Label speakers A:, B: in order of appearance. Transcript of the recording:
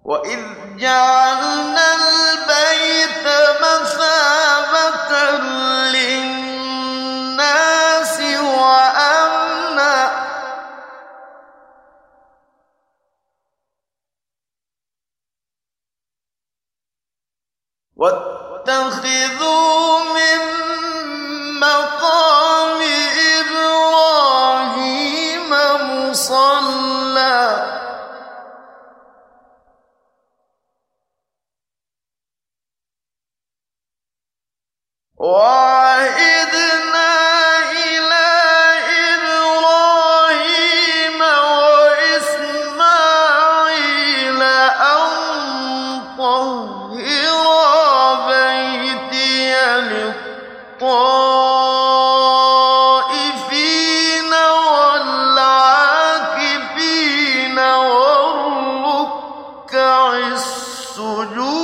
A: وإذ جعلنا البيت مثابة للناس وأمنا واتخذوا من مقام إبراهيم مصلى وعهدنا إلى إبراهيم وإسماعيل أن طهرا بيتي للطائفين والعاكفين والركع السجود